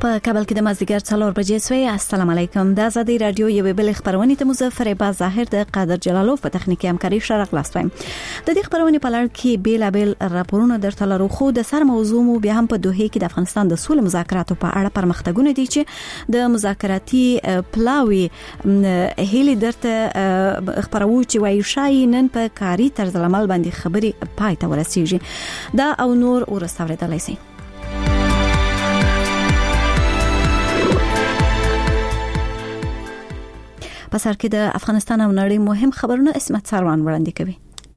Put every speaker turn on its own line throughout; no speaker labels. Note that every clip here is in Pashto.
په کابل کې د مازدیګر 4 بجې سوی. السلام علیکم. د آزادۍ رادیو یو بل خبرونه ته مظفر با ظاهر د قادر جلالوف په تخنیکی همکاري سره خلاصوم. د دې خبرونه په لړ کې بیلابل راپورونه درته لرو، خو د سر موضوع مو بیا هم په دوحه کې د افغانستان د سولې مذاکراتو په اړه پرمختګونه دي چې د مذاکراتي پلاوی هلي درته خبرو چې وایي شای نن په کاری طرز عمل باندې خبري پای ته ورسیږي. دا او نور ورسوردلای شي. په سر کې د افغانستان او نړۍ مهم خبرونه اسمت سروان وړاندې کوي.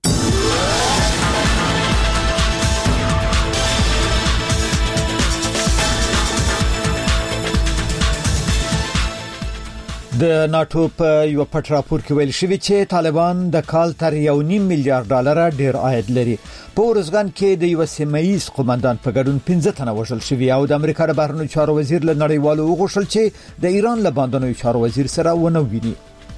د ناتو په یو پټ راپور کې ویل شوی چې طالبان د کال تر 1.5 میلیارډ ډالر ډیر عاید لري. په ورزګان کې د یو سیمایي قومندان په ګډون 15 تنه وژل شوی او د امریکا د بهرنیو چارو وزیر له نړیوالو وغوښتل چې د ایران له باندنیو چارو وزیر سره ونه ویني.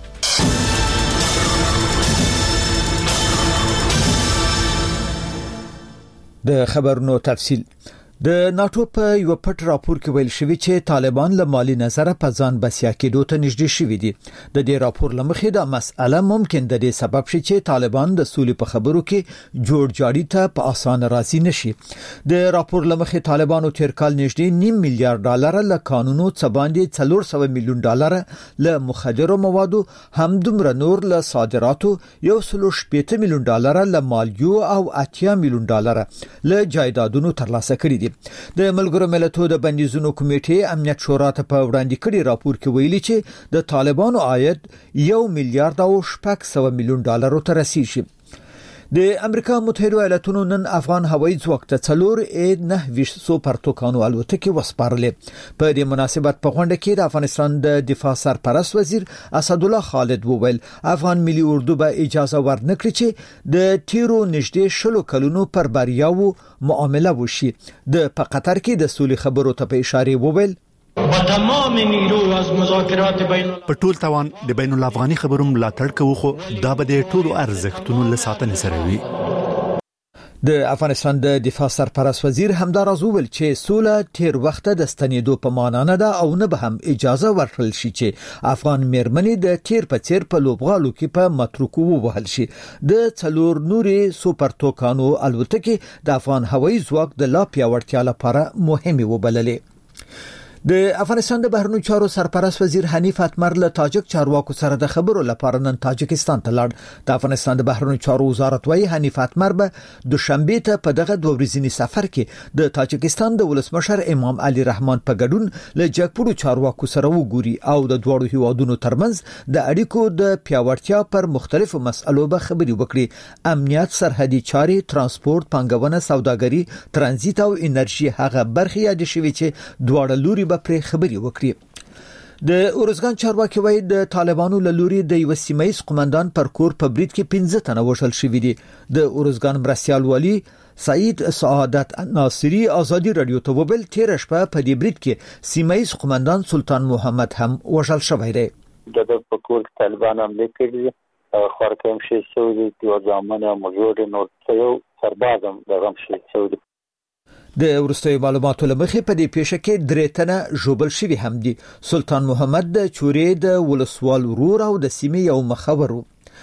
د خبرونو تفصیل. د ناتو په یو پټ راپور کې ویل شوی چې طالبان له مالی نظر په ځان بسیا کېدو ته نږدې شوي دي. د دې راپور لمخې دا مسأله ممکن د دې سبب شي چې طالبان د سولې په خبرو کې جوړ جاړي ته په اسانه راضي نشي. د راپور لمخې طالبانو تیر کال نږدې 1.5 میلیارډ ډالر له قانونو څخه باندې 400 میلیون ډالر له مخدرو موادو، همدومره نور له صادراتو، 180 میلیون ډالر له مالیو او 80 میلیون ډالر له جایدادونو ترلاسه کړي دي. د ملګرو ملتونو د بندیزونو کمیټې امنیت شورا ته په وړاندې کړي راپور کې ویلي چې د طالبانو عاید 1 میلیارډ او 600 میلیون ډالر ته رسیدي. د امریکا متحده ایالاتونو نن افغان هوایي ځواک ته 4.9 سوپرتوکانو الوتکې وسپارلې. په دې مناسبت په غونډه کې د افغانستان د دفاع سرپرست وزیر اسد الله خالد وویل افغان ملي اردو به اجازه ورنکړي چې د تیرو نږدې 10 کلونو پر بریاو معامله وشي. د په قطر کې د سولې خبرو ته په اشاره وویل
با تمام نیرو از مذاکرات بین
په ټول توان د بین الافغاني خبرو ملاتړ کوو، خو دا به د ټولو ارزښتونو له ساتنې سره وي.
د افغانستان د دفاع سرپرست وزیر همداراز وویل چې سوله تیر وخت د ستنېدو په معنا نه ده او نه به هم اجازه ورکړل شي چې افغان مېرمنې د تیر په څیر په لوبغالو کې په متروکو ووهل شي. د 4 نورې سوپرتوکانو الوتکې د افغان هوایي ځواک د لا پیاوړتیا لپاره مهمه وبللې. د افغانستان د بهرنیو چارو سرپرست وزیر حنیف اتمر له تاجک چارواکو سره د خبرو لپاره نن تاجکستان ته لاړ. د افغانستان د بهرنیو چارو وزارت وايي حنیف اتمر به دوشنبه ته په دغه 2 ورځنی سفر کې د تاجکستان د ولسمشر امام علي رحمان په ګډون له جګپوړو چارواکو سره وګوري او د دوړو هیوادونو ترمنځ د اړیکو د پیاوړتیا پر مختلفو مسئلو به خبري وکړي. امنیت، سرحدي چارې، ترانسپورت، پنګونه، سوداګري، ترانزیت او انرژي هغه برخې یاد شوي چې دواړه لوري پر خبري وکړي. د اورزګان چارواکي وایي د طالبانو له لوري د یو سیمایي قومندان پر کور په برید کې 15 تنه وژل شوي دي. د اورزګان مرستيال والی سعید سعادت ناصری آزادی رادیو ته وویل تیر شپه په دې برید کې سیمایي قومندان سلطان محمد هم وژل شوی دی.
د په کور طالبان حمله کړې، خورکم شي سعودي د ځامنه موجود نو یو سربازم دغه شي سعودي.
د ورستوي معلوماتو لمخې په دې پیښه کې 3 تنه ژوبل شوي هم دي. سلطان محمد د چورې د ولسوال ورور او د سیمې یو مخبر.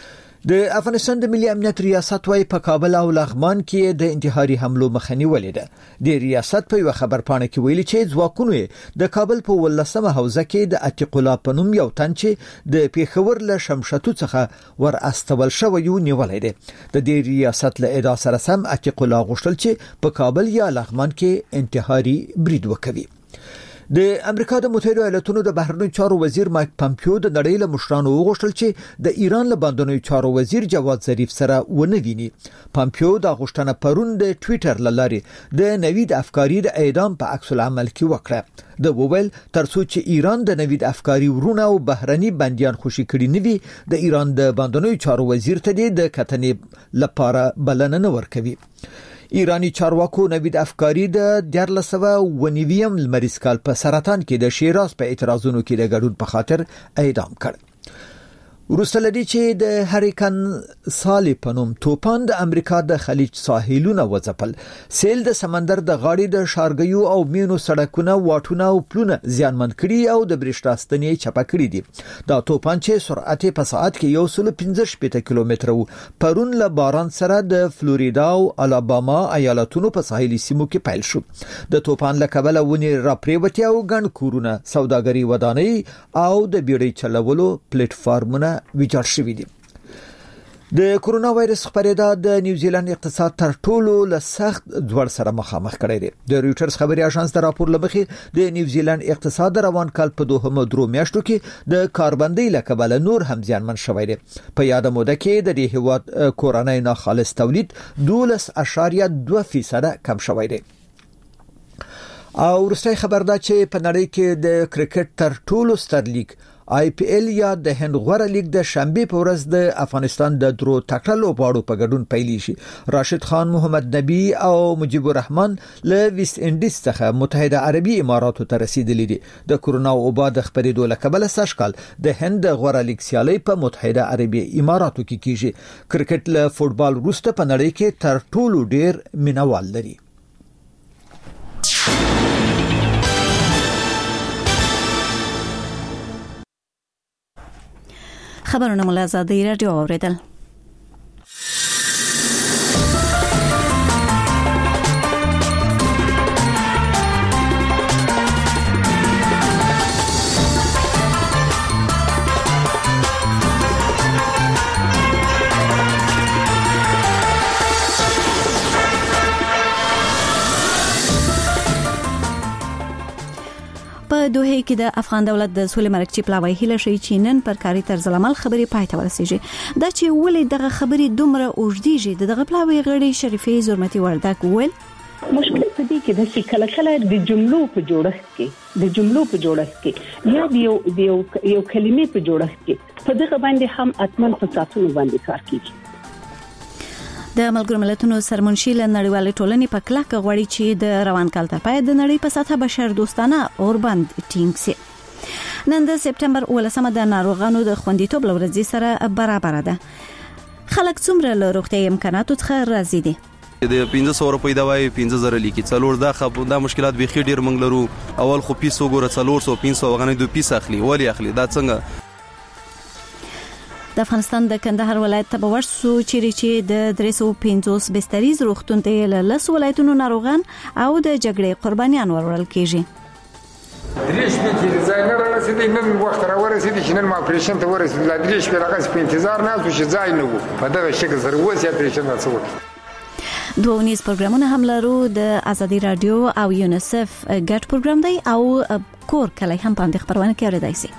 د افغانستان د ملي امنیت ریاست وايي په کابل او لغمان کې د انتحاري حملو مخنی ولید. د ریاست په یو خبرپاڼه کې ویلي چې ځواکونو د کابل په 18مه حوزه کې د عتیق الله پنوم یو تن چې د پیښور له شمشتو څخه ور استول شوی نیولای دی. د دې ریاست له ادعا سره سم عتیق الله غوښتل چې په کابل یا لغمان کې انتحاري برید وکړي. د امریکا د متحده ایالاتونو د بهرنیو چارو وزیر مایک پامپیو د نړۍ له مشرانو وغوښتل چې د ایران له باندنیو چارو وزیر جواد ظریف سره ونه ویني. پامپیو د غوښتنه پرون د ټوئیټر لارې د نوید افکاری د اعدام په عکس العمل کې وکړه. د وویل ترڅو چې ایران د نوید افکاری ورونه او بهرني بنديان خوشي کړي نه وي، د ایران د باندنیو چارو وزیر ته د کتنې لپاره بلنه نه ورکوي. ایرانی چارواکو نوید افکاری د 1990 لمریز کال په سرطان کې د شیراز په اعتراضونو کې د ګډون په خاطر اعدام کړ. وروسته لدی چې د هریکن سالی پنوم توپان د امریکا د خلیج ساحلونه وځپل. سیل د سمندر د غاړې د شارګیو او مینو سړکونه واټونه او پلونه زیانمن کړي او د برېښنا ستنې چپه کړي دي. دا توپان چې سرعت په ساعت کې 115 کیلومتر و پرون له باران سره د فلوریدا او الاباما ایالتونو په ساحلي سیمو کې پیل شو. د توپان له کبله ونی را پریوتي او ګڼ کورونه سوداګري ودانۍ او د بیړۍ چلولو پلیټ فارمونه ویجاړ شوي دي. د کورونا وایرس خپرېدا د نیوزیلند اقتصاد تر ټولو له سخت ځوړ سره مخامخ کړی دی. د رويټرز خبري اژانس د راپور لمخې د نیوزیلند اقتصاد روان کال په 2 میاشتو کې د کاربندۍ لکبل نور هم زیانمن شوی دی. په یاد موده کې د دې هیواد کورنۍ ناخالص تولید 12.2% کم شوی دی. او ورسته خبر دا چې په نړۍ کې د کرکټ تر ټولو ستر لیګ IPL یا د هند غوړه لیګ د شنبه په ورځ د افغانستان د درو تکړه باړو په ګډون پیل شي. راشد خان محمد نبی او مجيب الرحمن له ویست انډیز څخه متحده عربي اماراتو ته رسیدلي دي. د کورونا وبا د خبرېدو لکبل سشکال د هند غوړه لیګ سیالي په متحده عربي اماراتو کې کیږي. کرکټ له فوتبال وروسته په نړۍ کې تر ټولو ډیر مینوال لري.
خبرونه مو له آزادۍ رادیو اوریدل. په دوحه کې د افغان دولت د سولې مرکزی پلاوی هله شي چې نن پر کاري طرز العمل خبري پای ته ورسیږي. دا چې ولې دغه خبري دومره اوږدېږي دغه پلاوی غړي شریفې زورمتي وردک ویل
مشکل په دې کې د کله د جملو په جوړښت کې یا د یو کلمې په جوړښت کې په دغه باندې هم اتمن په ساتلو باندې کار کوي.
د ملګرو ملتونو سرمنشي له نړیوالې ټولنې په کلکه غواړي چې د روان کال تر پای د نړۍ په سطحه بشر دوستانه اوربند ټینګ شي. نن د سپټمبر 18 د ناروغانو د خوندیتوب لورځي سره برابر ده. خلک څومره له روغتي امکاناتو څخه راضي دي؟
د 1500 روپۍ دوايي 15000 لیکي څلور دا مشکلات به خې ډیر منګ لرو. اول خو پیسو ګوره 400 500 غنې 2 پیسه اخلي ولی اخلي دا څنګه.
د افغانستان د کندهار ولایت ته ورسو چې د 350 بستریز روغتون ته له ولایتونو ناروغان او د جګړې قربانیان ورول کیږي.
دریش کې ځای نه رسیدي نن وخت را ورسیدي چې نن ما اپریشن ته ورسیدل لا دریش په راغس په انتظار نه اوسه ځای نه وو په دغه شکل سره وځي اپریشن تاسو
دوه نیز پروګرامونه هم لرو د ازادي رادیو او یونیسف ګډ پروګرام دی او کور کله هم په دې خبرونه کې اوریدای شي.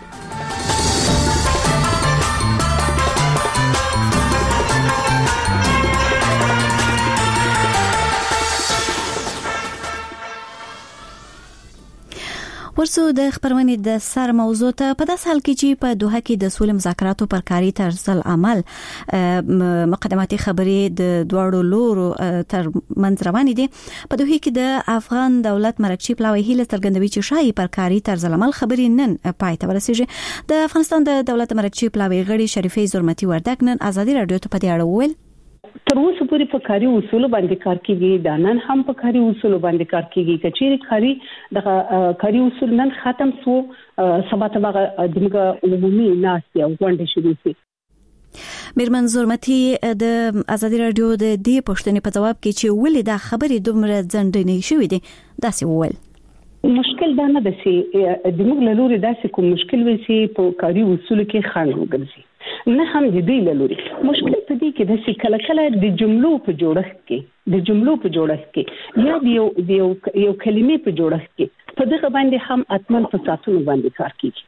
ورسو د خبرونې د سر موضوع ته په داس حال کې چې په دوحه کې د سولې مذاکراتو پر کاري طرز العمل مقدماتي خبرې د دوړو لورو تر منځ روانې دي. په دوحه کې د افغان دولت مرکزی پلاوی هله څرګندوي چې شایي پر کاري طرز العمل خبرې نن پای ته ورسیږي. د افغانستان د دولت مرکزی پلاوی غړي شریفې زورمتي وردک نن ازادي رادیو ته په دې اړه وویل
تر اوسه پورې په کاري اصول باندې کار کیږي. دا نن هم په کاري اصول باندې کار کیږي. کچېری د کاري اصول نن ختم سو سبا ته دغه عمومي ناس یو غونډه شروع شي.
میرمن زورمتي د ازادي رادیو د دې پوښتنې په جواب کې چې ولې دا خبرې دومره ځنډنې شوې دي داسې وویل
مشکل دا نه ده چې د موږ له لوري داسې کوم مشکل وي چې په کاري اصول کې خنډ وګرځي نه هم د دې له لوري مشکل په دې کې د کله د جملو په جوړښت کې یا د یو کلمې په جوړښت کې په دغه باندې هم اتمن په ساتلو باندې کار کوي.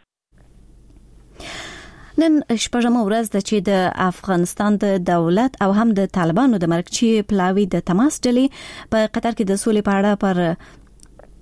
نن شپږم ورځ ده چې د افغانستان د دولت او هم د طالبانو د مرکزی پلاوی د تماس ډلې په قطر کې د سولې په اړه پر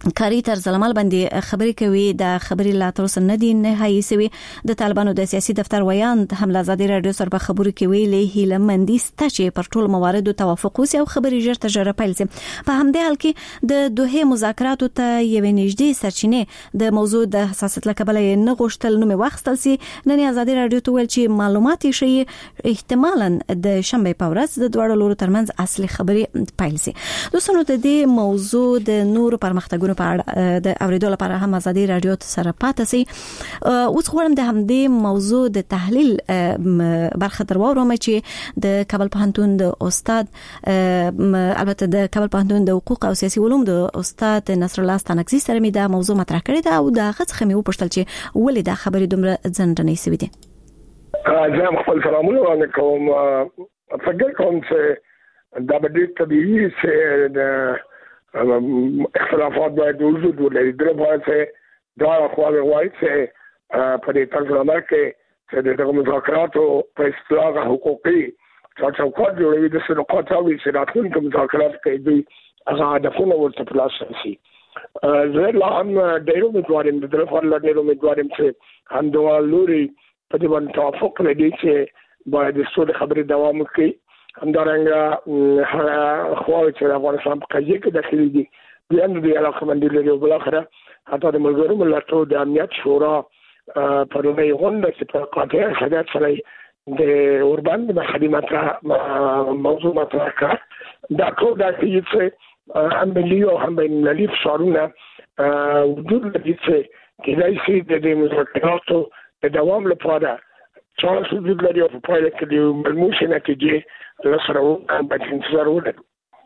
کاری طرز العمل باندې خبرې کوي د خبرې لا تر اوسه نه دي نهایي سوي د طالبانو د سیاسي دفتر ویاند هم لازادي رادیو سره په خبرو کې ویلي هیله مندي ست چې پر ټول مواردو توافق وسی او خبرې ژر تر پیل شي په همدې حال کې د دوه مذاکراتو ته یو نږدې سرچینه د موضوع د حساسیت لکبل نه غوښتل نو وختل سي نن آزادي رادیو ته ویل چې معلومات شي احتمالاً د شنبه په ورځ د دوه لورو ترمنځ اصلي خبرې پیل شي دوستانو ته د موضوع د نور پرمختګونو په اړه د اوریدو لپاره هم آزادي رادیو سره پاتې سي اوس غواړم د همدې موضوع د تحلیل برخه تر وروم چې د کابل پوهنتون د استاد البته د کابل پوهنتون د حقوق او سیاسي علوم د استاد نصر الله ستانکزي سره می د موضوع مطرح کړی دا او د غڅ خمي وپښتل چې ولې دا خبرې دومره ځنډنې سوي دي
زه خپل سلامونه وړاندې کوم فکر کوم چې دا به ډېر طبیعي چې د اختلافات باید وجود ولري د لپاره دا خواږه وایي چې په دې طرز عمل کې چې د مذاکراتو په اصطلاح حقوقي چوکاټ جوړوي د سلوکات او شرایطو مذاکرات کې دوی هغه هدفونه ورته پلاس شي زه لا هم ډېر امیدوارم د لپاره ډېر امیدوارم چې هم دوه لوري په دې باندې توافق لري چې باید د څو خبرې دوام وکړي همدارنګه خواوې چې د افغانستان په قضیه کې داخلي دي بیا نو د علاقمندي لري او بالاخره حتی د ملګرو ملتونو د امنیت شورا په لومړۍ غونډه کې په قاطع صدات سره د اوربان د خدمات موضوع مطرح کړ دا ټول د چې هم ملي او هم بین‌المللي فشارونه وجود لري چې کېدای شي د مذاکراتو د دوام لپاره چانس وجود لري او په پایله کې د ملموس نتیجې لسره باید انتظار ولرو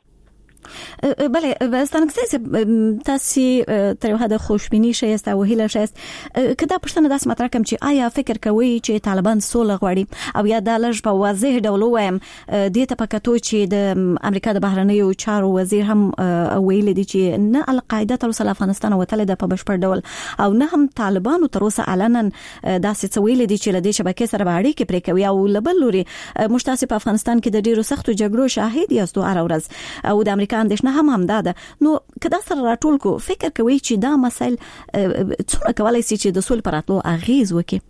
بله ستانکزي تاسو تر یو حد خوشبینی شئ او هیله شئ کدا پښتنه داس مطرح کوم چې آیا فکر کوي چې طالبان سوله غواړي او یا د لږ په واضح ډول وایم د تپکاتو چې د امریکا د بهرنیو چارو وزیر هم ویل دي چې نه القاعده تر اوسه افغانستان وتل د په بشپړ ډول او نه هم طالبان تر اوسه علنا داسې ویل دي چې لدې شبکې سره باندې کې پرې کوي او لبل لوري مشتاسب په افغانستان کې د ډیرو سختو جګړو شاهد یاستو هر ورځ او د امریکا اندېښنه هم ده نو کدا سره راټول کو فکر کوي چې دا مسایل څنګه کولای شي چې د سولې پر راتلو اغیز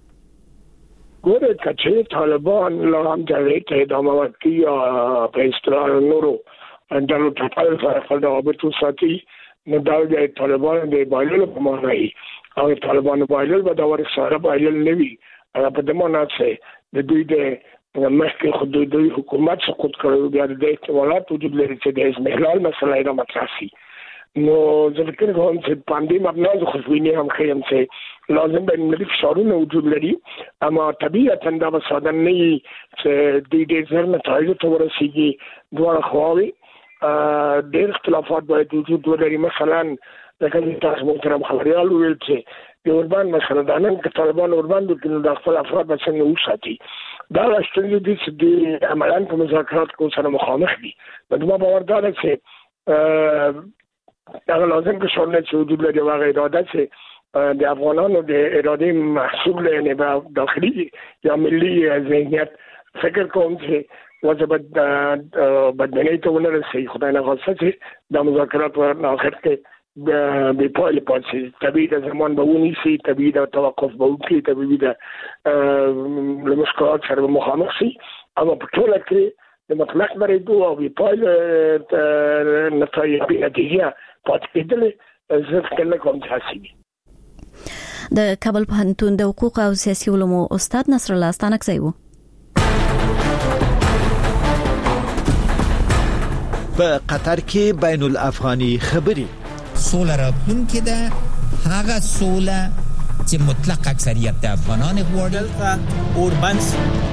وکړي
ګوره چې طالبان لا هم ته ادامه ورکړي په اصطلاح نورو اندلو په پاره سره خپل رابطه ساتي نو دا د طالبان د بایلل په معنی او طالبان بایلل به دا ور سره بایلل نوي په دې معنی چې د دوی د مخکې خودي حکومت سقوط کړو بیا د احتمالات وجود لري چې د استحلال مسله را مطرح شي نو زه فکر کوم چې پاندې مبنا خوشبینی هم خیم چې لازم به ملي فشارونه وجود لري اما طبيعتا دا به ساده نه چې د دې ځل نتایج ته ورسیږي دوه خواوي ډېر اختلافات باید وجود ولري مثلا لکه تاسو محترم خبريال ویل چې د اوربان مثلا د نن کې طالبان اوربان د خپل افراد په څنګه وساتي دا راستنی دي چې د عملاً په مذاکرات کو سره مخامخ دي نو ما باور دار چې دا لازم کې شامل چې وجود لري واغې اراده چې د افغانانو د اراده محصول نه به داخلي یا ملي ذهنیت فکر کوم چې وجبت بدني ته ونرسي خدای نه غوښتل چې د مذاکرات په اخر کې به پایله پاتې طبيعي د زمان به ونیسي طبيعي د توقف به وکړي طبيعي د لمشکلات سره مخامخ شي اما په ټول کې د مطلق بریدو او به پایله نتایج نتیجه پاتې کېدل زه فکر کوم چې
د کابل پوهنتون د حقوق او سیاسي علومو استاد نصر الله ستانکزي وو
په قطر کې بین الافغاني خبري
سوله راتلونکې ده هغه سوله چې مطلق اکثریت د افغانان غواړي
اوربانس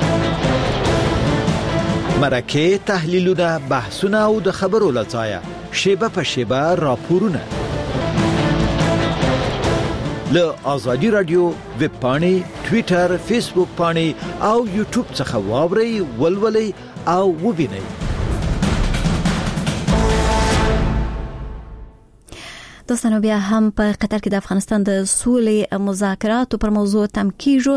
مرکه تحلیلونه بحثونه او د خبرو لځایه شیبه په شیبه راپورونه له آزادی رادیو ویب پاڼې ټوئیټر فیسبوک پاڼې او یوټیوب څخه واورئ ولولئ او ووینئ
دوستانو بیا هم په قطر کې د افغانستان د سولې مذاکراتو پر موضوع تم کیږي.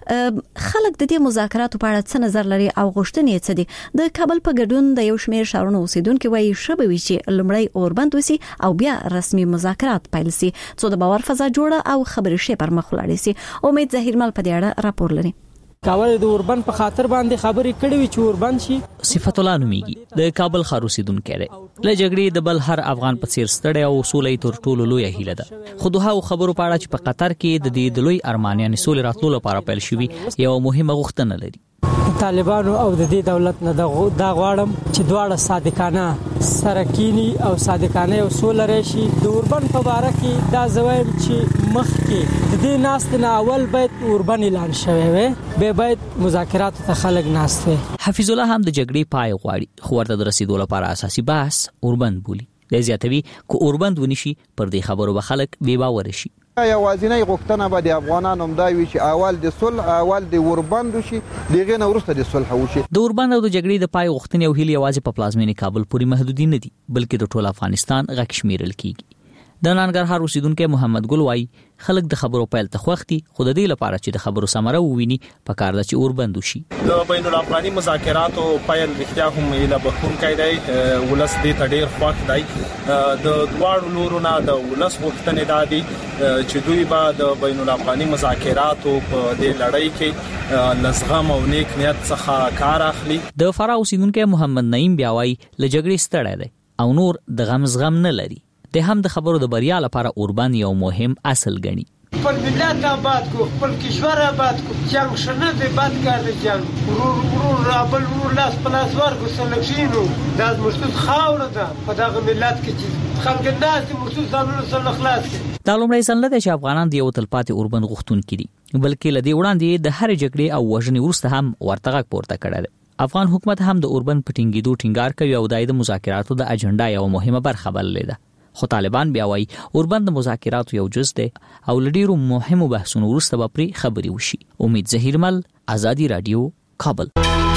خلک د دې مذاکراتو په اړه څه نظر لري او غوښتنې څه دي؟ د کابل په ګډون د یو شمېر ښارونو اوسیدونکو وایي شبوي چې لومړی اوربند وسی او بیا رسمي مذاکرات پیل سي څو د باور فضا جوړه او خبرې شي پر مخ ولاړ سي. امید ظهیرمل په دې اړه راپور لري.
کابل د اوربند په خاطر باندې خبرې کړې وي چې اوربند شي.
صفت الله نوميږي، د کابل ښار اوسیدونکی دی. له جګړې د بل هر افغان په څیر ستړی او سولې تر ټولو لوی هیله ده. خو دوه خبرو په اړه چې په قطر کې د دې لوی ارمان یعنی سولې راتلو لپاره پیل شوی یو مهمه غوښتنه لري.
طالبانو او د دې دولت نه دا غواړم چې دواړه صادقانه سره کینی او صادقانه او سوله راشي. د اوربند په اړه کې دا زوایم چې مخ کې د دې ناست نه اول باید اوربند اعلان شوی وي، به باید مذاکرات ته خلک ناست وي.
حفیظ الله هم د جګړې پای غواړي، خو ورته د رسیدو لپاره اساسي بحث اوربند بولي. د زیاتوي کو اوربند ونشي پر دې خبرو به خلک بې باور شي.
یوازینی غوښتنه به د افغانانو هم دا وي چې اول د صلح اول د اوربند وشي، دغه نه وروسته د صلح وشي.
د اوربند او د جګړې د پای غوښتنې او هیله یوازې په پلازمینې کابل پورې محدود نه دي، بلکې د ټول افغانستان غږ شمیرل کیږي. د ننګرهار اوسیدونکو محمد ګل وایي خلک د خبرو پیل ته خوښتي، خو د دې لپاره چې د خبرو ثمره وویني په کار ده چې اوربند وشي.
د بین الافغاني مذاکراتو پیل رښتیا هم ایله بخونکی دی، ولس دې ته ډېر خوښ دی. د دواړو لورو نه د ولس غوښتنې دا دي چې دوی به د بین الافغاني مذاکراتو په دې لړۍ کې لزغم او نیک نیت څخه کار اخلي.
د فراه اوسیدونکو محمد نعیم بیا وایي له جګړې ستړی دی او نور د غم زغم نه لري. د هم د خبرو د بریا لپاره اوربند یو مهم اصل ګڼي.
خپل ملت آباد کو، خپل کشور آباد کو. جنگ شنه دی، بد کار دی جنگ. ورور بل ورور لاس پلاس ورکو سلکشینو. دا مرسوس خاور ده په دغه ملت کې چې خلک ناس مرسوس ځانونه سره خلاص کړي.
دا لومړی ځل نه دی چې افغانان د یو تلپاتې اوربند غوښتونکي دي، بلکې له دې وړاندې د هر جګړې او وژنې وروسته هم ورته غږ پورته کړی دی. افغان حکومت هم د اوربند په ټینګېدو ټینګار کوي او د مذاکراتو د اجنډا یو مهمه برخه بللې ده. خو طالبان بیا وایي اوربند د مذاکراتو یو جز دی او لډیرو مهمو بحثونو وروسته به پرې خبرې وشي. امید ظهیرمل، آزادی رادیو، کابل.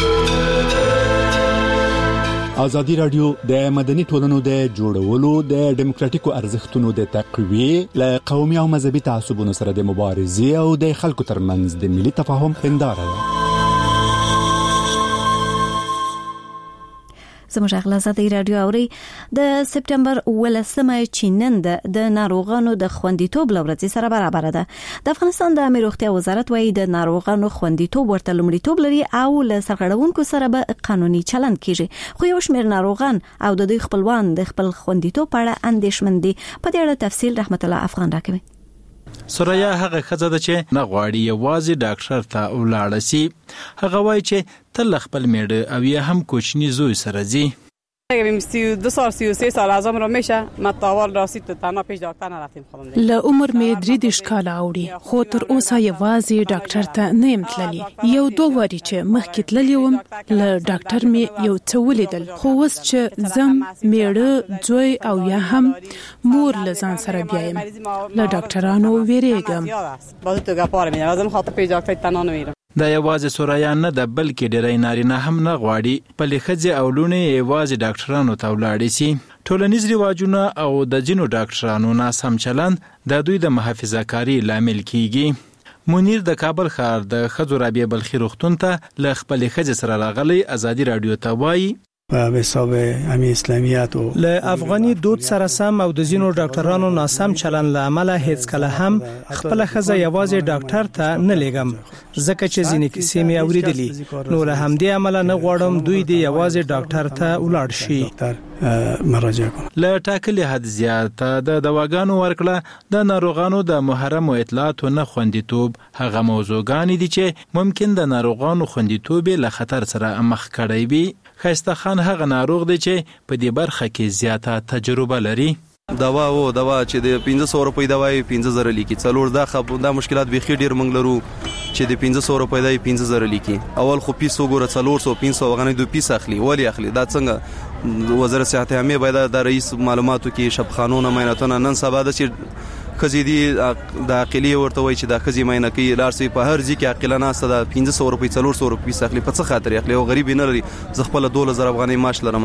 آزادی رادیو د مدني ټولنو د جوړولو د دیموکراتیکو ارزښتونو د تقویې له قومي او مذهبي تعصبونو سره د مبارزې او د خلکو ترمنځ د ملي تفاهم هنداره ده.
زموږ اغلا آزادی رادیو اوري د سپټمبر 18 چې نن د ناروغانو د خوندیتوب لورځي سره برابر ده. د افغانستان د امیر روغتیا وزارت وایي د ناروغانو خوندیتوب ورته لومړیتوب لري او له سرغړونکو سره به قانوني چلند کیږي. خو یو شمېر ناروغان او د دوی خپلوان د خپل خوندیتوب په اړه اندېښمن دي. په دې اړه تفصیل رحمت الله افغان راکوي.
سوریا هغه خزه ده چې نه غواړي یوازې ډاکټر ته ولاړ شي. هغه وایي چې تل خپل میړه او یا هم کوچنی زوی سره ځي.
اگه بیم 32 سال 33 سال ازم رو میشه متاول راسید ته تنها پیش دکتر نه رفتیم خودم.
له عمر مې 3 کاله اوړي، خو تر اوسه یوازې ډاکټر ته نه يم تللی. یو دوه واری چې مخکې تللی وم له ډاکټر مې یو څه ولیدل، خو اوس چې زم میړه زوی او یا هم مور له ځان سره بیایم له ډاکټرانو ویریږم.
باید تو غفار مې لازم خاطر پیش دکتر تنها نه میرم.
دا یوازې سوریان نه ده بلکې ډېری نارینه هم نه غواړي په لښځې او لونې یوازې ډاکټرانو ته ولاړې شي. ټولنیز رواجونه او د ځینو ډاکټرانو ناسم چلند د دوی د محافظه کاري لامل کیږي. منیر د کابل ښار د ښځو رابعه بلخي روغتون ته له خپلې ښځې سره راغلی آزادي رادیو ته وایي
به حساب همي اسلامیت او
له افغاني دود سره سم او د زینو ډاکټرانو ناسم چلن له عمله هیڅ کله هم خپل خزه یوازې ډاکټر ته نه لګم، ځکه چې ځینې کیسې مې اوریدلې. نو له همدې عمله نه غواړم دوی دی یوازې ډاکټر ته ولاړ شي.
مراجعه کوم.
له ټاکلي حد زیاته د دواګانو ورکړه د ناروغانو د محرم اطلاعاتو نه خوندیتوب هغه موضوعګان دي چې ممکن د ناروغانو خوندیتوب له خطر سره مخ کړي وي. خیسته خان هغه ناروغ دی چې په دې برخه کې زیاته تجربه لري.
دوا چې د 1500 روپۍ دوايي 15000 لیکي څلور دا مشکلات بيخي ډیر منګ لرو چې د 1500 روپۍ دای 15000 لیکي. اول خو پیسو ګوره 400 500 غنې دوه پیس اخلي ولی اخلي. دا څنګه وزارت صحت عامه باید د رئیس معلوماتو کې شب قانون ماینتونه نن سبا د خزي دي د عقلي ورته وای چې د خزي ماینه کې لارسي په هر ځای کې عقلانه ست د 1500 روپۍ 400 روپۍ اخلي په څه خاطر اخلي او غریب نه لري. ز خپل 2000 افغاني معاش لرم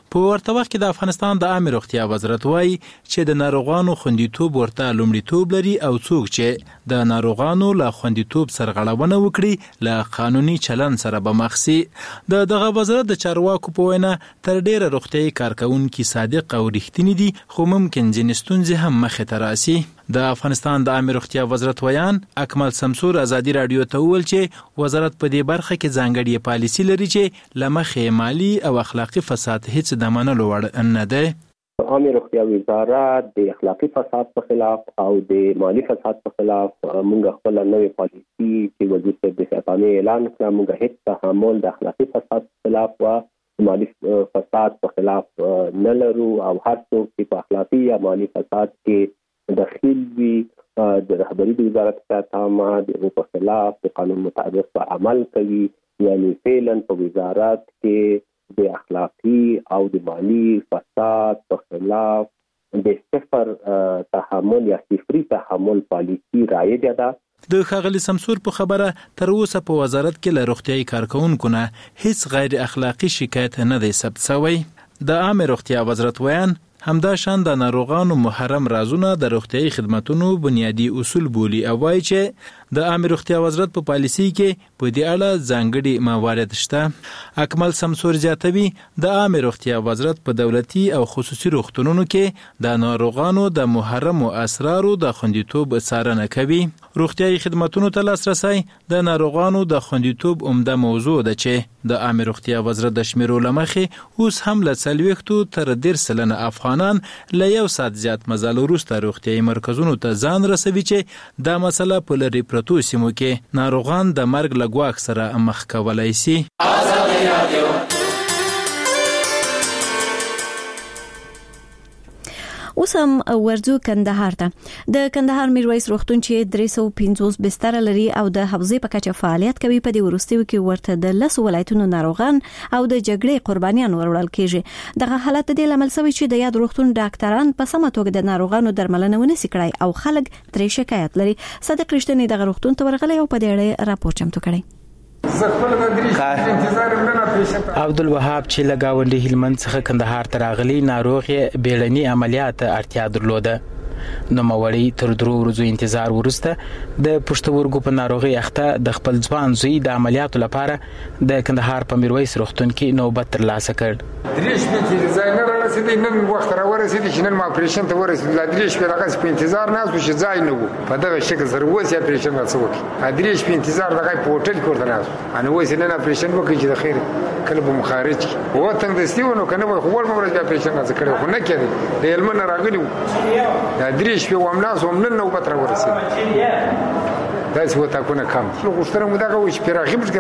په ورته وخت کې د افغانستان د عامه روغتیا وزارت وایي چې د ناروغانو خوندیتوب ورته لومړیتوب لري او څوک چې د ناروغانو له خوندیتوب سرغړونه وکړي له قانوني چلن سره به مخ شي. دغه وزارت د چارواکو په وینا تر ډیره روغتیايي کارکونکي صادق او رښتینی دي، خو ممکن ځینې ستونزې هم مخې ته راسي. د افغانستان د عامه روغتیا وزارت ویان اکمل سمسور ازادي رادیو ته وویل چې وزارت په دې برخه کې ځانګړې پالیسي لري چې له مخې مالي او اخلاقي فساد هیڅ د منلو وړ نه دی.
عامه روغتیا وزارت د اخلاقي فساد په خلاف او د مالی فساد په خلاف موږ خپل نوې پالیسي چې وزیر صاحب د ساتنې اعلان کړ، موږ هیڅ تحمل د اخلاقي فساد په خلاف او مالی فساد په خلاف نه لرو، او هر څوک چې په اخلاقي یا مالی فساد کې داخل وي د رهبری د وزارت تامه د په خلاف د قانون مطابق عمل کوي، یعنی فعلا په وزارت کې د اخلاقی او د مالی فساد په خلاف د صفر تحمل یا صفري تحمل پالیسی رایجه ده.
د ښاغلي سمسور په خبره تر اوسه په وزارت کې له روغتیايي کارکونکو نه هیڅ غیر اخلاقی شکایت نه دی ثبت شوی. د عامه روغتیا وزارت ویان همدا شان د ناروغانو محرم رازونه د روغتیايي خدماتو بنیادی اصول بولی او وایي چې د عامه روغتیا وزارت په پالیسي کې په دې اړه ځانګړي موارد شته. اکمل سمسور زیاتوي د عامه روغتیا وزارت په دولتي او خصوصي روغتونونو کې د ناروغانو د محرم اسرارو د خوندیتوب څارنه کوي. روغتیايي خدماتو ته لاسرسي د ناروغانو د خوندیتوب عمده موضوع ده چې د عامه روغتیا وزارت د شمیرو لمخې اوس هم له 40 تر 10% افغانان له یو ساعت زیات مزل وروسته روغتیايي مرکزونو ته ځان رسوي چې دا مسله په لری پرتو سیمو کې ناروغان د مرګ له ګواښ سره مخ کولای شي.
اوس هم ورځو کندهار ته. د کندهار میرویس روغتون چې 350 بستر لري او د حوزې په کچه فعالیت کوي، په دې وروستیو کې ورته د 10 ولایتونو ناروغان او د جګړې قربانیان وروړل کیږي. دغه حالت د لامل شوی چې د یاد روغتون ډاکټران په سمه توګه د ناروغانو درملنه ونسي کړای او خلک ترې شکایت لري. صادق رښتینی دغه روغتون ته ورغلی او په دې اړه راپور چمتو کړی.
عبدالوهاب چې لګاونډي هلمند څخه کندهار ته راغلی ناروغ بیړني عملیات اړتیا درلوده. نو موري تر 3 ورځې انتظار وروسته د پښتورګو په ناروغي اخته د خپل ځوان زوی د عملیاتو لپاره د کندهار په میرویس روغتون کې نوبت ترلاسه کړ.
دریش په کې ځای نه رسیدي، نن وخت را ورسیدي چې نن ما اپریشن ته ورسید. لا دریش په لغه په انتظار نه اوس چې ځای نه وو، په دغه شکل سره وځي اپریشن راڅوک دریش په انتظار دغه په هوټل کې ورته نه انا وځي نن اپریشن وکړي چې د خیر کله به مخارج و تنګ دستیونو کنه خو ول مورز اپریشن راځي خو نه کېږي د علم نه راغلی دریش په ومناس ومنن نوبت را ورسید. داسې وته کو نه کم نو غوښتنه مو دغه وش پیراغي مش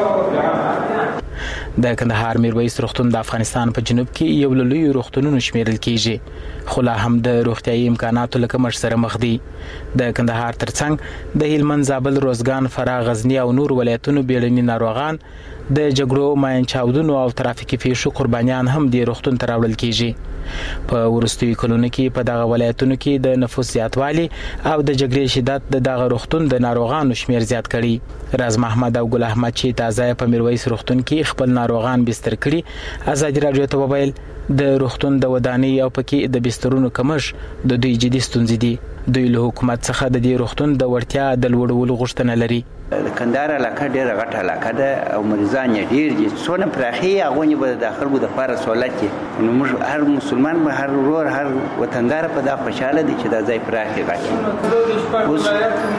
ګرځي.
د کندهار میرویس روغتون د افغانستان په جنوب کې یو لوی روغتونونو شمیرل کیږي، خو لا هم د روغتیايي امکاناتو لکه مر سره مخ دي. د کندهار ترڅنګ د هلمند، زابل، روزګان، فراه، غزنی او نور ولایتونو بیړني ناروغان د جګړو، ماین چاودنو او ترافیکي پیښو قربانیان هم د روغتون ته راوړل کیږي. په ورستي کلونو کې په دغه ولایتونو کې د نفوس زیاتوالی او د جګړې شدت د دغه روغتون د ناروغانو شمیر زیات کړي. راز محمد او ګل احمد چې تازه په میرویس روغتون کې خپل ناروغان بستر کړي، ازادي رادیو ته وویل د روغتون د ودانۍ او پکې د بسترونو کمش د دوی جدي ستونزې دي. دوی له حکومت څخه د دې روغتون د وړتیا د لوړولو غوښتنه لري.
د کندهار علاقه ډیره غټه علاقه ده او مریضان یې ډیر دي. څونه پراخي هغه نه به د خلکو د لپاره سہولت کې نو موږ هر مسلمان به هر ورور هر وطندار په دا خوشاله دي چې دا ځای پراخي غټي اوس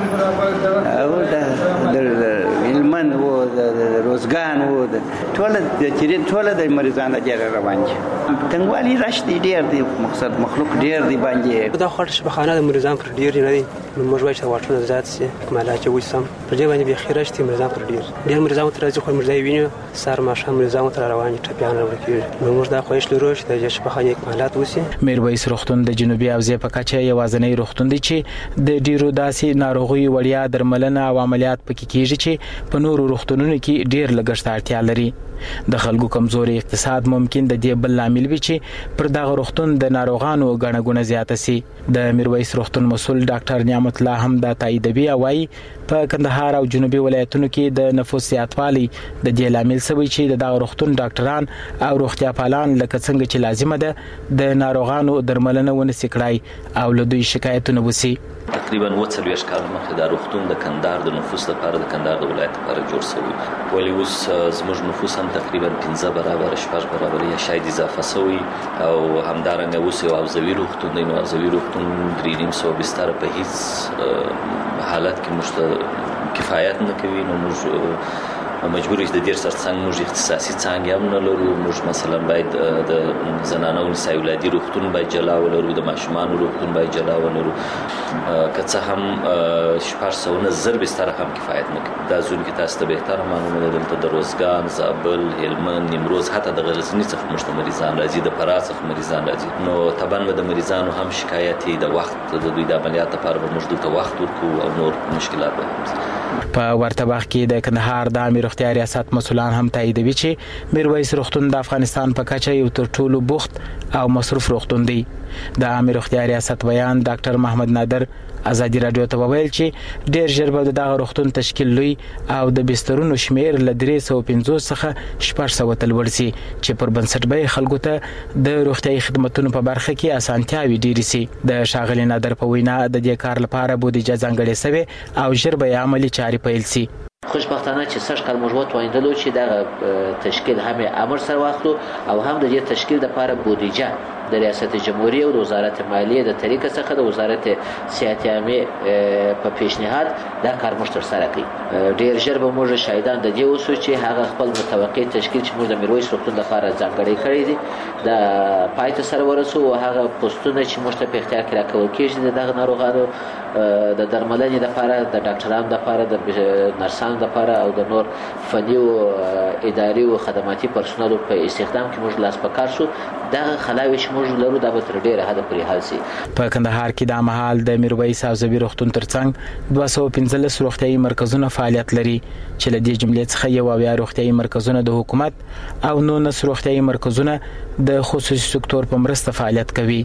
او د علمن او د روزګان او ټول د چیرې ټول د مریضان ډیر روان دي. تنګوالي راشي ډیر دي، مقصد مخلوق ډیر دی باندې
دا خاطر شبخانه د مریضان پر ډیر نه دي. نو موږ وایو چې واټونه زیات سي مالا چې وسم پر دې باندې به خیره شتي مریضان پر ډیر مریضان تر ځکه مریضای ویني سار ماشه مریضان تر روان دي ټپيان ورکیږي. نو موږ دا خوښ لرو چې د شبخانه اکمالات وسی.
میرویس روغتون د جنوبي حوزې په کچه یوازنی روغتون دی چې د ډیرو داسې ناروغي وړیا درملنه او عملیات پکې کیږي چې په نورو روغتونونو کې ډیر لګښت اړتیا اړتیا لري. د خلکو کمزوري اقتصاد ممکن د دې بل لامل وي چې پر دغه روغتون د ناروغانو غڼه ګونه زیاته سي. د میرویس روغتون مسؤل ډاکټر نعمت الله هم دا تاییدوي او وايي په کندهار او جنوبي ولایتونو کې د نفوس زیاتوالی د دې لامل شوی چې دغه روغتون ډاکټران او روغتیا پالان لکه څنګه چې لازمه ده د ناروغانو درملنه ونسي کړای او له دوی شکایتونه وسی.
تقریبا 40 کال مخکې دا روغتون د کندهار د نفوس لپاره د کندهار د ولایت لپاره جوړ شوی، ولی اوس زموږ نفوس هم تقریبا 15 برابر 6 برابر یا شاید اضافه شوی او همدارنګه اوس یو عوضوي روغتون دی. نو عوضوي روغتون 300 بستر په هیڅ حالت کې مشته کفایت نه کوي. نو موږ مجبور یو د دې سرڅنګ موږ اختصاصي څنګه هم نه لرو. موږ مثلا باید د زنانو نساء ولادي روغتون باید جلا ولرو، د ماشومان روغتون باید جلا ولرو. که څه هم 400 بستر هم کفایت نه کوي. دا ځون کې تاسو ته بهتره معلومه ده دلته د روزګان، زابل، هلمند، نیمروز، حتی د غزنی څخه مشته مریضان راځي، د فراه څخه مریضان راځي. نو طبعا د مریضانو هم شکایت د وخت د دوی د عملیات لپاره به موږ دلته وخت ورکو او نور مشکلات به
په ورته وخت کې د کندهار د امیر روغتیا ریاست مسولان هم تاییدوي چې میرویس روغتون د افغانستان په کچه یو تر ټولو بوخت او مصروف روغتون دی. د امیر روغتیا ریاست بیان ډاکټر محمد نادر ازادي رادیو ته وویل چې ډیر ژر به دغه روغتون تشکیل لوي او د بسترونو شمیر له 350 څخه 400 ته لوړ شي چې پر بنسټ به خلکو ته د روغتیايي خدماتو په برخه کې اسانتیاوي ډیرې سي. د شاغلي نادر په وینا د دې کار لپاره بودیجه ځانګړې شوی او ژر به عملي چارې پیل سي.
خوشبختانه چې سږ کال موږ وتوانیدلو چې دا تشکیل هم امر سره واخلو او هم د دې تشکیل لپاره بودیجه د ریاست جمهوریت او د وزارت مالیه د طریقې څخه د وزارت صحت عامه په پیشنهاد دا کار مشتر سره کوي. ډیر ژر به موږ شاهدان د دې اوسو چې هغه خپل متوقع تشکیل چې موږ د میرویس روغتون لپاره ځانګړی کړی دی د پایته سره ورسو او هغه پوسټونه چې موږ ته په اختیار کې راکول کېږي د ناروغانو د درملنې لپاره، د ډاکټرانو لپاره، د نرسانو لپاره او د نور فني او اداري او خدماتي پرسونل په استخدام کې موږ لاس پکار شو. دا خلاوي چې موږ لرو دا به تر ډیره حد پورې حل شي.
په کندهار کې د مهال د میرویس عوضوي روغتون ترڅنګ 215 روغتیايي مرکزونه فعالیت لري چې له دې جملې څخه یو اویا روغتیايي مرکزونه د حکومت او 19 روغتیايي مرکزونه د خصوصي سکتور په مرسته فعالیت کوي.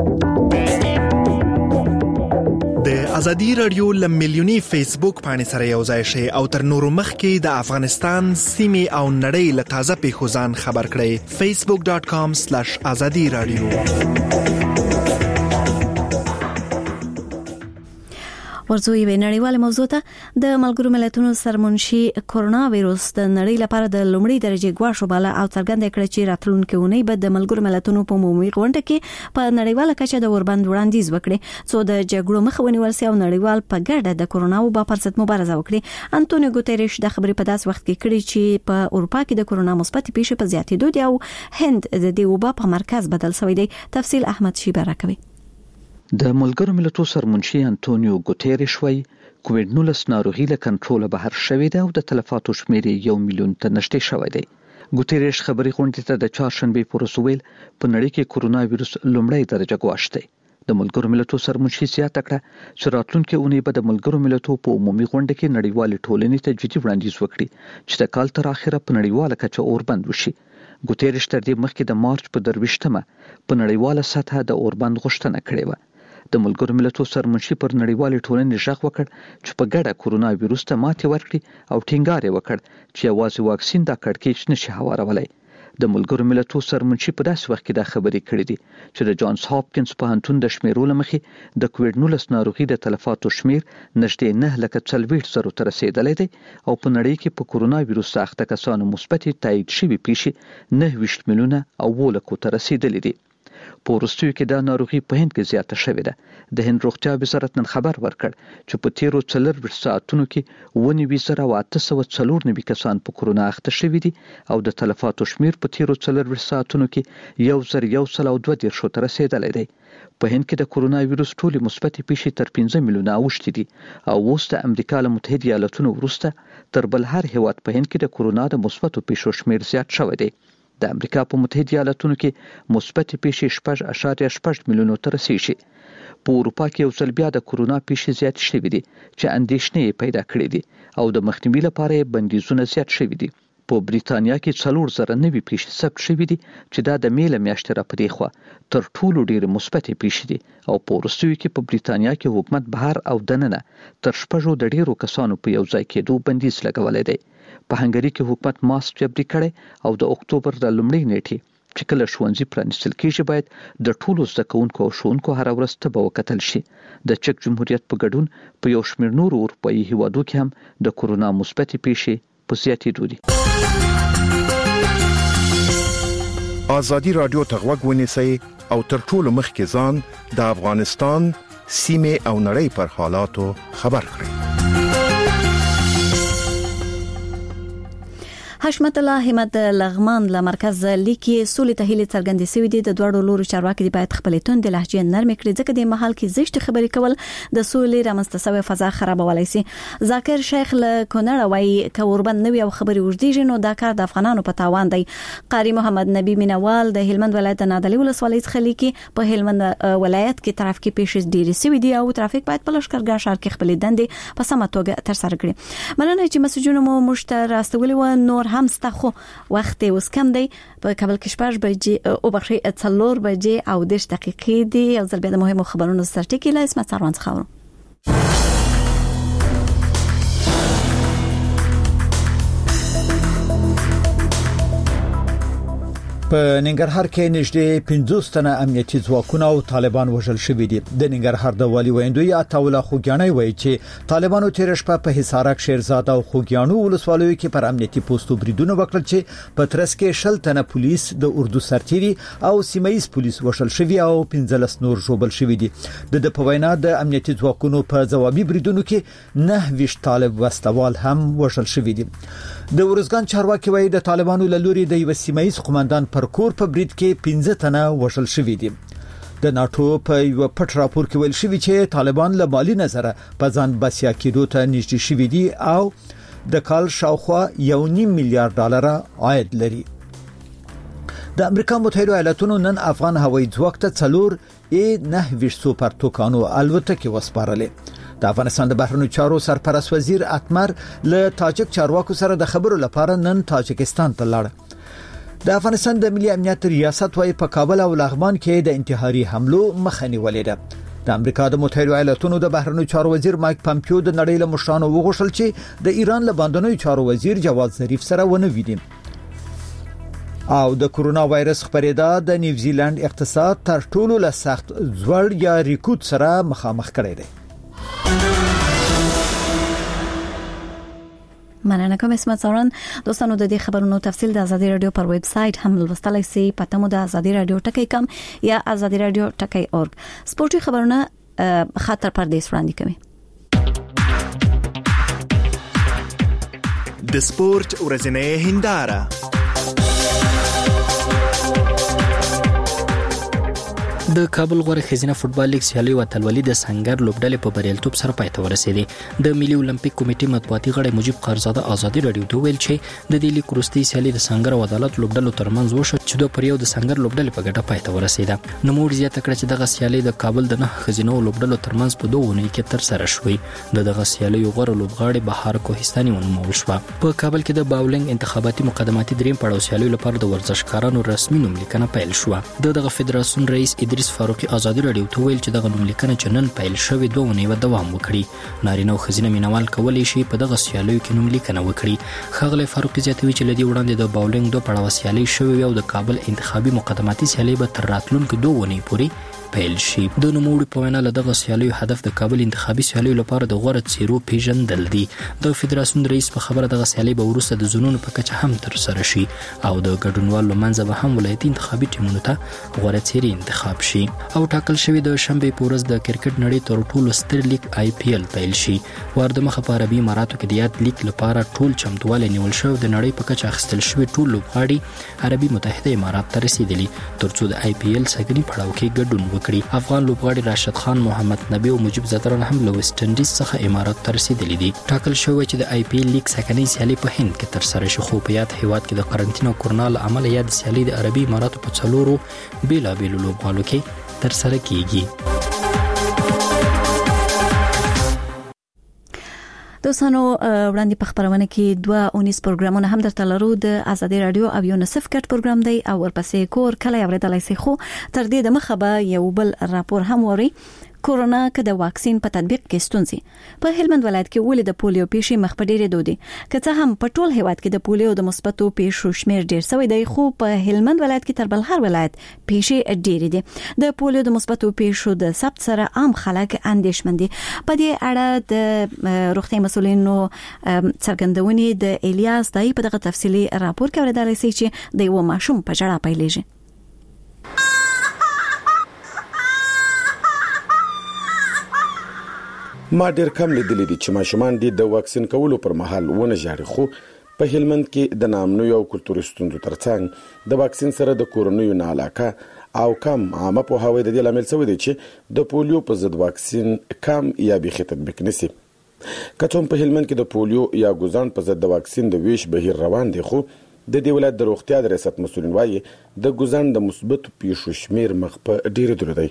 د ازادي رادیو لملیونی فیسبوک باندې سره یو ځای شي او تر نورو مخکې د افغانستان سیمه او نړۍ له تازه پیښو ځان خبر کړئ. facebook.com/azadi radio.
ورځو یو نړیواله موضوع ته د ملګرو ملتونو سرمنشي کورونا وایروس د نړۍ لپاره د لومړي درجه ګواښ بالا او څرګنده کړ چې راتلونکي اونۍ به د ملګرو ملتونو په عمومي غونډه کې په نړیواله کچه د اوربند وړاندیز وکړي څو د جګړو مخه ونیول شي او نړیوال په ګډه د کورونا وبا پر ضد مبارزه وکړي. انټونیو ګوتریش د خبرې په داس وخت کې کړي چې په اروپا کې د کورونا مثبت پیښې په زیاتېدو دي او هند د دې وبا په مرکز بدل شوی دی. تفصیل احمد شیبه راکوي.
د ملګرو ملتونو سرمنشي انټونیو ګوتریش وايي کووډ-19 ناروغي له کنټرول بهر شوې ده او د تلفاتو شمېر 1 میلیون ته نږدې شوی دی. ګوتریش خبري غونډې ته د چهارشنبه پر ورځ ویل په نړۍ کې کورونا وایروس لومړی درجه ګواښ دی. د ملګرو ملتونو سرمنشي زیاته کړه چې راتلونکي اونۍ به د ملګرو ملتونو په عمومي غونډه کې نړیوال ټولنې ته جدي وړاندیز وکړي چې د کال تر اخره په نړیواله کچه اوربند وشي. ګوتریش تر دې مخکې د مارچ په 23مه په نړیواله سطح د اوربند غوښتنه کړې و. د ملګرو ملتونو سرمنشي پر نړیوال ټولنې ژغ وکړ چې په ګډه کورونا وایروس ته ماتې ورکړي او ټینګار یې وکړ چې یوازې واکسین دا کړکېچ نشي هوارولای. د ملګرو ملتونو سرمنشي په داسې وخت کې دا خبرې کړې دي چې د جانز هاپکینز پوهنتون د شمیرو لمخې د کووډ-19 ناروغي د تلفاتو شمیر نږدې 9,40,000 ته رسیدلی دی او په نړۍ کې په کورونا وایروس اخته کسانو مثبت تایید شوي پیښې 9 میلیونه او 2 لکو ته رسیدلې دي. په وروستیو کې دا ناروغي په هند کې زیاته شوې ده. د هند روغتیا وزارت نن خبر ورکړ چې په تیرو 4 ساعتونو کې 19,894 کسان په کورونا اخته شوي دي او د تلفاتو شمیر په تیرو 4 ساعتونو کې 1,102 ته رسیدلی دی. په هند کې د کورونا وایروس ټولې مثبت پیښې تر 15 میلیونه اوښتې دي او اوس د امریکا له متحده ایالاتونو وروسته تر بل هر هیواد په هند کې د کورونا د مثبتو پیښو شمیر زیات شوی دی. د امریکا په متحده ایالاتونو کې مثبت پیښې 6.8 میلیونو ته رسیږي. په اروپا کې یو ځل بیا د کورونا پیښې زیات شوې دي چې اندېښنې پیدا کړې دي او د مخنیوي لپاره بندیزونه زیات شوي دي. په بریتانیا کې 4,000 پیښې ثبت شوې دي چې دا د میله میاشتې را پدې خوا تر ټولو ډېر مثبت پیښې دي او په وروستیو کې په بریتانیا کې حکومت بهر او دننه تر شپږو د ډېرو کسانو په یو ځای کېدو بندیز لګولې دی. په هنګري کې حکومت ماسک جبري کړي او د اکتوبر د لومړۍ نیټې چې کله ښوونځي پرانیستل کېږي باید د ټولو زده کوونکو او ښوونکو هر ورځ ته به وکتل شي. د چک جمهوریت په ګډون په یو شمېر نورو اروپایي هیوادو کې هم د کورونا مثبت پیښې په زیاتېدو دي.
ازادي رادیو ته غوږ ونیسئ او تر ټولو مخکې ځان د افغانستان سیمې او نړۍ پر حالاتو خبر کړئ.
حشمت الله همت لغمان له مرکز لیکي سولې ته هلي څرګندې سوي دي. د دوړو لوري چارواکي باید خپل توند لهجه نرم کړي ځکه د محل کې زشت خبرې کول د سولې رامنځته شوی فضا خرابولای شي. ذاکر شیخ له کونړ وايي کوربند نوې او خبرې وژدي نو دا کار د افغانانو په تاوان دی. قاری محمد نبی مینوال د هلمند ولایت نادعلي ولسوالۍ څخه لیکي په هلمند ولایت کې ترافیکي پیښې ډېرې سوي دي او ترافیک باید په لشکرګاه ښار کې خپل دندې په سمه توګه تر سره کړي. مننه چې مسجونه مو مشتر راستولي و. نور هم ستخو وخت اوس کم دی. په کابل کې 4 بجې او بخښي 4 بجې او 10 دقیقې دی. او ځل بیا د مهمو خبرونو سرټکی له اسمت سروان څخه
په ننګرهار کې نږدې 50 تنه امنیتي ځواکونه او طالبان وژل شوي دي. د ننګرهار د والي ویندوی عطاوله خوګیاني وایي چې طالبانو تیر شپه په حصارک شیرزاد او خوګیانو ولسوالیو کې پر امنیتي پوسټو بریدونه وکړل چې په ترڅ کې 10 تنه پولیس د اردو سرتيري او سیمایي پولیس وژل شوي او 15 نور ژوبل شوي دي. د په وینا د امنیتي ځواکونو په ځوابي بریدونو کې 9 طالب وسلوال هم وژل شوي دي. د ورزګان چارواکي وایي د طالبانو له لوري د یو سیمایي قومندان پر کور په برید کې 15 تنه وژل شوي دي. د ناتو په یو پټ راپور کې ویل شوی چې طالبان له مالی نظره په ځان بسیا کېدو ته نږدې شوي دي او د کال شاوخوا $1.5 میلیارډ عاید لري. د امریکا متحده ایالاتونو نن افغان هوایي ځواک ته 4 سوپر توکانو الوتکې وسپارلې. د افغانستان د بهرنیو چارو سرپرست وزیر اتمر له تاجک چارواکو سره د خبرو لپاره نن تاجکستان ته لاړ. د افغانستان د ملي امنیت ریاست وايي په کابل او لغمان کې د انتحاري حملو مخه نیولې ده. د امریکا د متحده ایالاتونو د بهرنیو چارو وزیر مایک پامپیو د نړۍ له مشرانو وغوښتل چې د ایران له باندنیو چارو وزیر جواد ظریف سره ونه ویني. او د کورونا وایرس خبرېدا د نیوزیلند اقتصاد تر ټولو له سخت ځوړ یا ریکوت سره مخامخ کړی دی.
مننه کوم اسمت سوران. دوستانو د دې خبرونو تفصیل د ازادي رادیو پر ویب سټ هم لوستلای شئ. پته مو د ازادي رادیو ټکی کم یا ازادي رادیو ټکی اورګ. سپورتي خبرونه خاطر پردیس وړاندې کوي.
د سپورت ورځنۍ هنداره.
د کابل غوړه خزینه فوتبال لیګ سیالي او تلولي د سنگر لوبډلې په بریالیتوب سره پای ته ورسېدې. د ملي اولمپیک کمیټې مطبوعاتي غړی مجيب قرزاده ازادي رادیو ته ویل چې د دې لیګ وروستي سیالي د سنگر او عدالت لوبډلو ترمنځ وشو چې دوه پر یو د سنگر لوبډلې په ګټه پای ته ورسېده. نو موږ زیاته کړ چې دغه سیالي د کابل د 9 خزینو لوبډلو ترمنځ په 2 ونې کې تر سره شوې. دغه سیالي غوړه لوبغاړي بهار کوهستاني ونومول شو. په کابل کې د باولینګ انتخاباتي مقدماتي دریم پړاو سیالي لپاره د ورزشکارانو رسمي نوملیکنه پیل شو. دغه فدراسیون رئیس ادریس فاروقي ازادي رادیو ته ویل چې دغه نوملیکنه چې نن پیل شوې 2 ونې دوام وکړي. نارینه او ښځینه مینوال کولی شي په دغه سیالیو کې نوملیکنه وکړي. ښاغلی فاروقي زیاتوي چې لدی وړاندې د باولینګ 2 پړاو سیالي شوې او د کابل انتخابي مقدماتي سیالي به تر راتلونکو 2 ونې پورې پیل شي. د نوموړي په وینا دغه سیالیو هدف د کابل انتخابي سیالیو لپاره د غوړه څیرو پیژندل دي. د فدراسیون رئیس په خبره دغه سیالي به وروسته د زونونو په کچه هم تر سره شي او د ګډونوالو منځ به هم ولایتي انتخابي ټیمونو ته غوړه څیرې انتخاب شي. او ټاکل شوی د شنبه په ورځ د کرکټ نړۍ تر ټولو ستر لیګ IPL پیل شي. ورده مخه په عربي اماراتو کې د یاد لیګ لپاره ټول چمتووالی نیول شو. د نړۍ په کچه اخیستل شوی ټول لوبغاړي عربي متحده امارات ته رسیدلي ترڅو د IPL سږني پړاو کې ګډون وکړي. افغان لوبغاړي راشد خان، محمد نبی او مجيب زتران هم له ویسټ انډیز څخه امارات ته رسیدلي دي. ټاکل شوی چې د IPL لیګ سږنی سیالي په هند کې تر سره شي. خو په یاد هیواد کې د قرنټین او کورونا له امله یاد سیالي د عربي اماراتو په 4 بیلابیلو لوبغالو کې تر سره کیږي.
دوستانو وړاندې په خبرونه کې 2 پروګرامونه هم درته لرو د ازادي رادیو او یونیسف کټ پروګرام دی او ورپسې کور کله اوریدلای شي خو تر دې د مخه به یو بل راپور هم وری کورونا کې د واکسین په تطبیق کې ستونزې په هلمند ولایت کې ولې د پولیو پیښې مخ په ډیره دودي که څه هم په ټول هیواد کې د پولیو د مثبتو پیښو شمیر ډیر شوی دی خو په هلمند ولایت کې تر بل هر ولایت پیښې ډیره دي د پولیو د مثبتو پیښو د ثبت سره عام خلک اندېښمن دي په دې اړه د روغتي مسولینو څرګندونې د الیاس دای په دغه تفصیلی راپور کې اوریدل شي چې د یو ماشوم په جړه پیلېږي.
ما ډیر کم لیدلې دي چې ماشومان دي د واکسین کولو پر مهال ونه ژاړي خو په هلمند کې د نامنوي او کلتوري ستونزو ترڅنګ د واکسین سره د کورونیو نه علاقه او کم عامه په هوای د دې لامل څه ودی چې د پولیو په ضد واکسین کم یا به تطبیق نشي. کته په هلمند کې د پولیو یا ګوزان په ضد واکسین د ویش بهیر روان دي خو د دې ولایت د روغتیا د ریاست مسؤلین وایي د ګوزان د مثبت پیښو شمیر مخ په ډیره درلودي.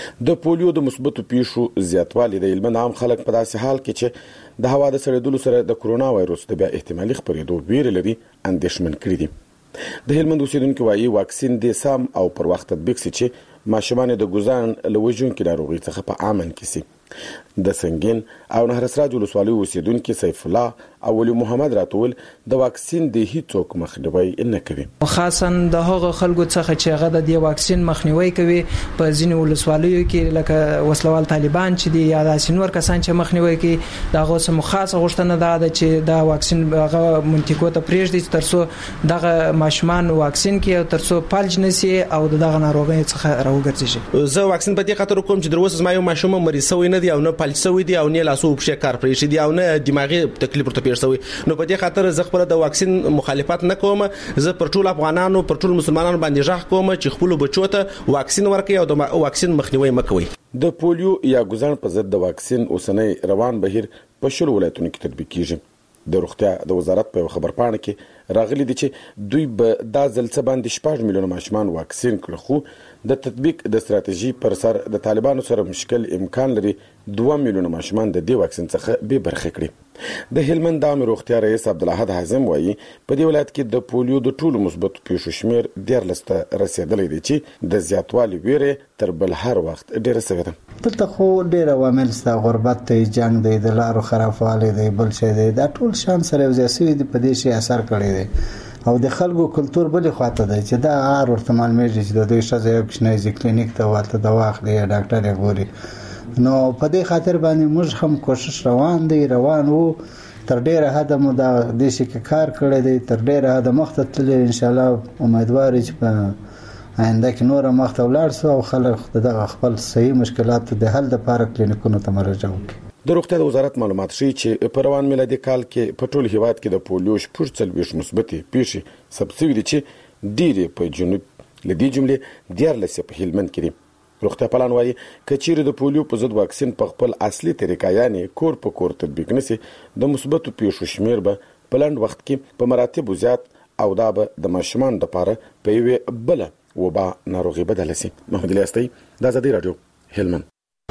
د پولیو د مثبت پیښو زیاتوالی د هلمند عام خلک په داسې حال کې چې د هوا د سړېدلو سره د کرونا وایروس د بیا احتمالي خپرېدو ویره لري اندېښمن کړي دي. د هلمند اوسیدونکو وایي واکسین د سم او پر وخت تطبیق شي چې ماشومان د ګوزان لوجونکو ناروغي څخه په امن کې سي. د سنگین او نهرسراج ولسوالۍ اوسیدونکو سیف الله او ولی محمد راتول د واکسین د هیڅوک مخنیوي نه کوي
خاصا د هغه خلکو څخه چې هغه د دې واکسین مخنیوي کوي په ځینې ولسوالیو کې لکه وسلوال طالبان چې دی یا د سینور کسان چې مخنیوي کوي دغه سم خاصه غوښتنه ده چې دا واکسین هغه منطقو ته پریږدي ترڅو دغه ماشومان واکسین کې ترڅو فلج نشي او دغه ناروغي څخه راوګرځي.
زه واکسین په دې خاطر کوم چې دروس ما یو ماشوم مریض شوی نه دی او نه فلج شوی دی او نه لاسو په کار پرې شي دی او نه دماغي تکلیف ورته پیښ شوی نو په دې خاطر زه خپل د واکسین مخالفت نه کوم. زه پر ټول افغانانو پر ټول مسلمانانو باندې ژغ کوم چې خپل بچو ته واکسین ورکړي او د واکسین مخنیوي مکوي.
د پولیو یا ګوزان په ضد د واکسین اوسنۍ روان بهیر په شل ولایتونو کې تطبیق کیږي. د روغتیا د وزارت په خبر پاڼه کې راغلي دي چې دوی به د ځلڅ باندې 6 میلیون ماشومان واکسین کړي خو د تطبیق د ستراتیژي پر سر د طالبانو سره مشکل امکان لري 2 میلیون ماشومان د دې واکسین څخه به برخه کړي. د هلمند عام روغتیا رئیس عبدالحد حازم وایي په دې ولایت کې د پولیو د ټولو مثبت پیښو شمیر ډیر لسته رسیدلی دی چې د زیاتوالي ویره تر بل هر وخت ډیره سوي ده.
دلته خو ډیر عوامل ست غربت دی جنگ دی د لارو خرافوالی دی بل څه دی دا ټول شان سره وزاسي دی په دې شي اثر کړی دی او د خلکو کلچر بل خواته دی چې دا هر ورتمال میږي چې د دوی شته یو کښنه کلینیک ته ورته دوا اخلي ډاکټر یې ګوري نو په دې خاطر باندې موږ هم کوشش روان وو تر ډیره حد مو دا د شي کار کړی دی تر ډیره حد مخته تل ان شاء الله امیدوار چې په آینده کې نور مخته ولاړ سو او خلک دغه خپل صحیح مشکلات د حل لپاره کلینیکونو ته مراجعه وکړي.
د روغتیا د وزارت معلومات ښیي چې په روان میلادي کال کې په ټول هیواد کې د پولیو شپږ څلوېښت مثبتې پیښې ثبت شوي دي چې ډېرې په جنوب له دې جملې 14 په هلمند کې دي. روغتیا پالان وایي کچېرې د پولیو په ضد واکسین په خپل اصلي طریقه یعنی کور په کور تطبیق نشي د مثبتو پیښو شمیر به په لنډ وخت کې په مراتب زیات او دا به د ماشومان لپاره په یوه بل وبا ناروغي بدل شي. محمد الیاستی د ازادي رادیو هلمند.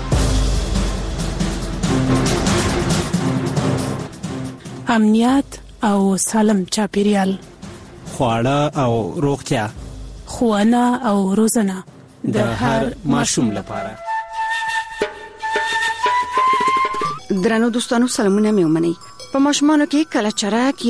امنیت او سالم چاپیریال
خواړه او روغتیا
ښوونه او روزنه
د هر ماشوم لپاره.
درنو دوستانو سلامونه مې ومنئ. په ماشومانو کې کله چرک